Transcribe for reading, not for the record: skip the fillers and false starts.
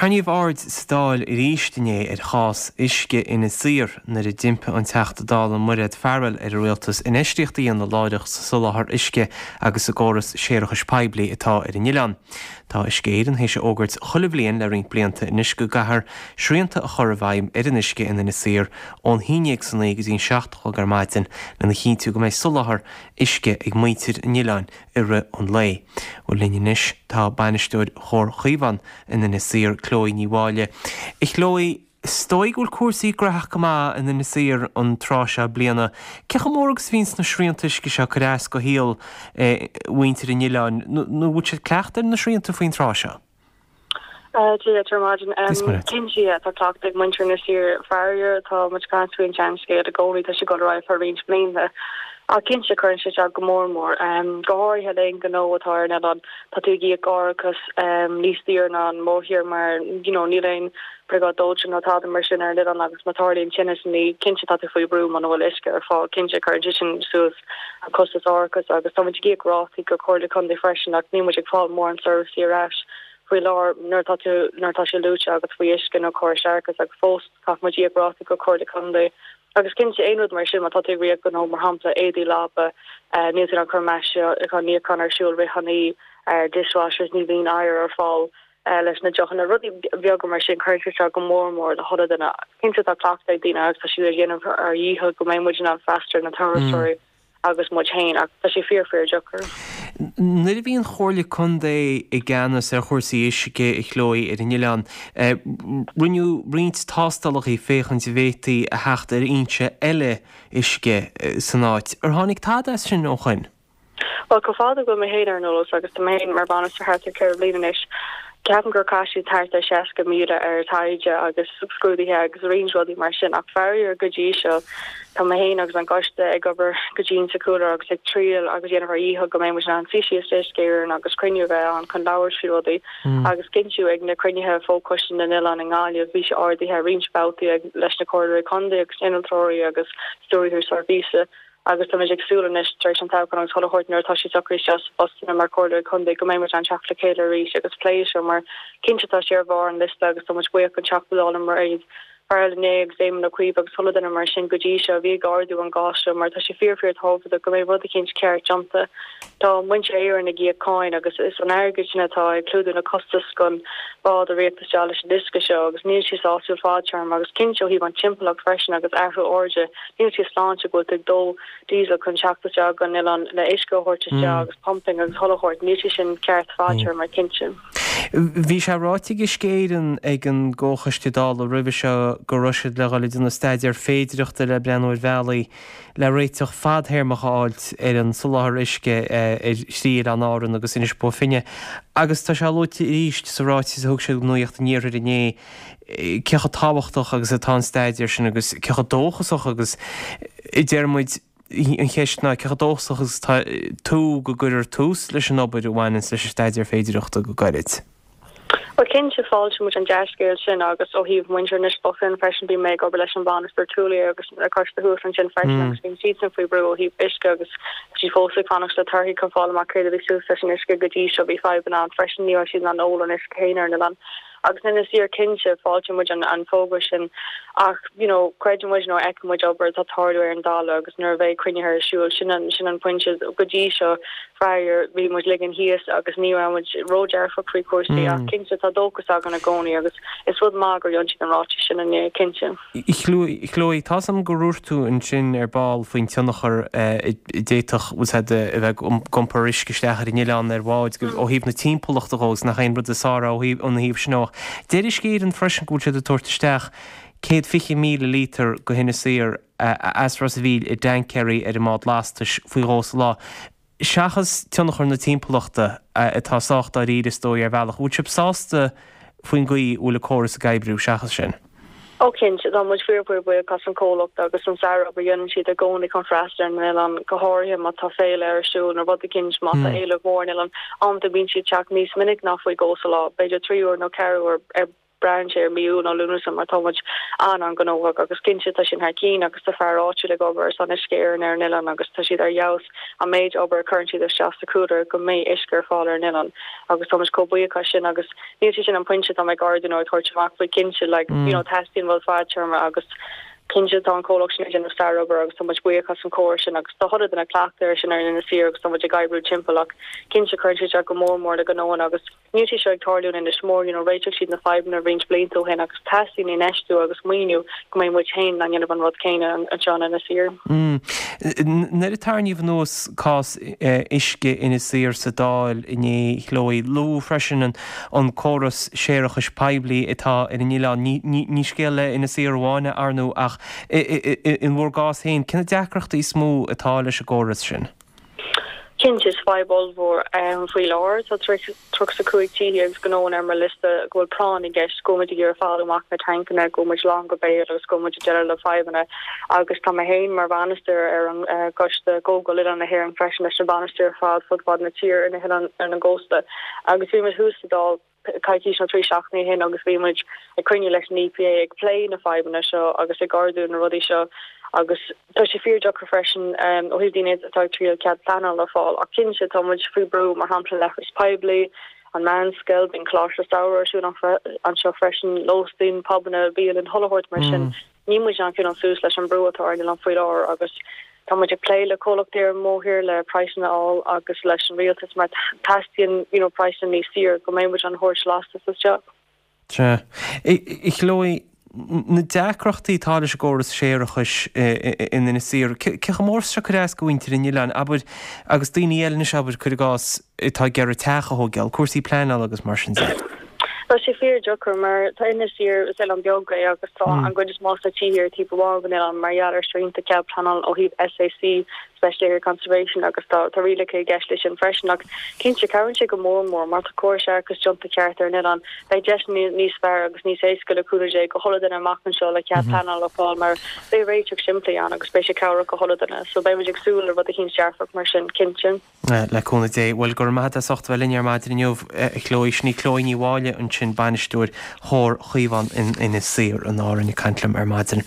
Caníomh ard stáil I ríisteiné chás isce ina sir nar a dimpe an teachta dála muad fearil réaltas in éisteachtaí an láideach sa sulathar isce agus a góras séireachas peibli atá in Ilan. Tá iscéan hééis se ógurt chulla blion le ring blianta inis go gahar sríanta a chur bhaim an isce ina sir ón híineag san agus íon 16 gur maitin lena chinú go méid sulathar isce ag muoitiir in Ilan ire an lei. Ó linneis tá bainisteúid chór chuomhan ina sir Chlói níháile. I Chlói stoigúil cuasaí grathach go má ina sir an tráise bliana. Cecha mórgus víns na sríantais go se churéis go híal uintir in Ilan. nó bhúid sé cleachtar na sríanta faoin tráise? Imagine Kinji at Tactic Winter this year Farrier tá much canfuin chance a goalie that she got right for range main a kinse current go more gohor had go know what her net on tatugi gorcus least year non more here mar nilein brigad doge not had immersion or little agus matardi in chinnis ni kinse tatu foi broom on waliska or fall kinse current sus a costas orcus agus so much geek roth go cord con de fresh and ni much fall more in service here ash Fui lár nuirtá lucha agus fao iscin ó cóir seachas ag fós cach ma geographic go cóir de chundé. Agus cin sé aonúd mar sin tá riad go nó mar hampla édí lába níos an chu meise chu ní chu ar siúil rihannaí dishwashers ní bhíon air ar fáil leis na jochan a rudí bheag mar sin chuirte go mór de hoda denna cinnte a clochta dína agus tá siú dhéanamh ar dhíthil go mé muidir an faster na thuirtóirí agus mu hain ach tá sé fear joker. Nuair bhíon chóirla chundé I gceannas ar chóirsaí isce I Chlói ar in Ilan, rinneú rint tástalach I féchan bhétaí a hecht ar inse eile isce san áit. Ar tháinig tád sin ó chuin? Well go fáda go mé héad ar nólas agus tá méid mar banna sa hátar ceir bliananis. Ceapan gur caiisiú tarta seaca míra ar taide agus scrúdaithe agus réonsrudí mar sin ach fearir go dtí seo tá héin agus an goiste ag gobar go ddín sacúla agus ag tríal agus dhéanamh íth go mé mu an fiisiiste céir agus cruniú bheith an chun leabhar siúdaí agus cinú ag na crunithe fócusin na Ilan an gáile bhí se ordaithe rinsbouti ag leis na cóir chundé agus inaltóirí agus stúirú sarvísa. Agus tá ag súlanis éis an tágan agus chohortnar tá sí sacrí Boston mar cordú chundé go méid an chaflacéile rí agus plééis mar cinntetá sé bhar an list agus so much buach an chapel an mar éid Farlenéag éim na cuiib agus sola mar sin godí se bhí gardú an gáisio mar tá sé fear thofa go mé rud cinint ceir jumpta Tá muinte éar na gíáin agus is an airgus sinnatá clúdú na costas gon bád a rétastáile disca seo agus níl si sáú fátearm agus cinseo hí an timpach freisin agus airú orge níl si sláinte go ag dul diesel chun seachtasteag gan Ilan le éisco hortiste agus pumping agus holahort níl si sin ceart fátear mar cinse. Bhí sé ráitiige scéan ag an ggóchaistedal a ribh seo go ruisiid le gáil duna staidir féidireachta le Breanúir Valley le réiteach fadhéirmaáilt ar an soláthar isce stír an áran agus inis bu finne. Agus tá se lúti ríist sa ráiti thug sé nuocht níir inné cecha táhachtach agus atá staidir sin agus cecha dóchasach agus I déirmuid an cheistna cecha dóchasach agus tú go gurir tús leis an obair bhhain leis staidir féidireachta go gaiid. Well kinse fall mu an jazzgéil sin agus ó híh winter nis bochan fresin bí mé go leis an ban virtuúli agus a costa hu an sin fresin si fao bro hí isce agus si fósa fanach le tarhí kan fall mar cre sú sin isce godí seo bí 5 an fresin ní si an ó an is céinar na agus in is ar kinse fall mu an fógur sin ach creidin mu nó ec mu ober a hardware an dala agus nervvé crunne her siúil sin an pointse godí seo freiir vi mu ligin hias agus ní mu rojar for precoursi ach kinse tá dógus a gan a gcóí agus is rud mágur an sin an ráte sin an kinse. I Chlói tá sam goúirtú an sin ar ball faoin tionnachar déach was a bheith gomparisceisteachar in Ilan ar bháid ó híh na timpachtarás nach chéin bud a sára ó híh an híh sná. Déidir céad an freisin gúte a tuairtaisteach 150,000 lítar go hinna sir as ras bhíl I danceirí ar I mád lástais faoi rás lá. Seachas tionnachar na timpachta atá sáachta ríidir dói ar bhealach. Bhúid sásta faoin gaí úla choras a gaibrú seachas sin. Kinse dan mu fearpu bu cos an cólacht agus an Sarah be ynn si a gcónig contrastar an an gohorthe mat tá féile ar siú ar bud a kins mat éile bhórn an de bín si teach níos minic nach foi go lá beidir 3 nó ceú ar brand miú no lunus mar thomuch an gona agus kinse ta sin hakin agus ta farrále gober san iskeir er nilan agus ta si ar jaus a maid ober currently the shasta cooder go mé isker faller nilan agus thomas ko buka sin agus ni sin an punch am my garden or torchmak kinse like testing was fa agus kinse an collection of star over agus so much buia custom course agus the hotter than a clock there sin in the fear so much a guy brew chimpelach kinse currently go more to go no agus new t-shirt torlun in the small Rachel sheet in the 5 in the range blade to hen agus testing in estu agus minu go main which hain an van rod Kane and John in this year na tarni van nos cos iske in a seer sadal in ye chloi low freshen on chorus sherachis pibli eta in nila ni skele in a seer wana arno ach in war gas heen can dekracht is smó atá leis a goras sin Kinches 5 Volvo fri lor so trucks a kuiti is gona mar lista go prawn I guess go mit year fall mak na tank na go much longer bay or go much general 5 and August tam hain mar banister an gosh the go lit on the hair and fresh na banister fall football na tier in a head on an gosta agus vi who's the doll Kaiti tri shachni hen agus image a crinny leis EPA ag play na 5 na show agus a gardu na ruddy show agus tu fear jo profession o his din tri cat panel na fall a kinse to much free brew mar hample lechers pibly an man skill bin clash sour shoot an show freshen lowstein pubna be in hollowhort mission ni mu an kin sus leis an brewer an free or agus Tom play le call up there more here le price na all agus leis an realtas mar tastin price in ní fear go main which an horse last is job. Tre. Ich loi na deachreachtaí tá leis goras séirechas in sir ce mór se chuéis gohaintear in Ilan aber agus daoine eile se aber chu gás tá gear techa hógeal cuasaí plein agus mar sin But she fear joker mar in this year is an bioga agus I'm going to small here people walking on Mariader stream to cap panel or he SAC special area conservation agus to really gaslish and fresh nak kinse current go more and more mar course agus jump the character net on digestion ní spar agus ní sé go coolé go holiday and mac show like cap panel of all mar they rate simply on agus special cow go holiday so by magic soul what the hin share for merchant kitchen le kona dé well gur mat a socht well in your mat in jov chlois ní cloini wáile an sin banisteúr hór chuivan in is sér an áir in kantlum matin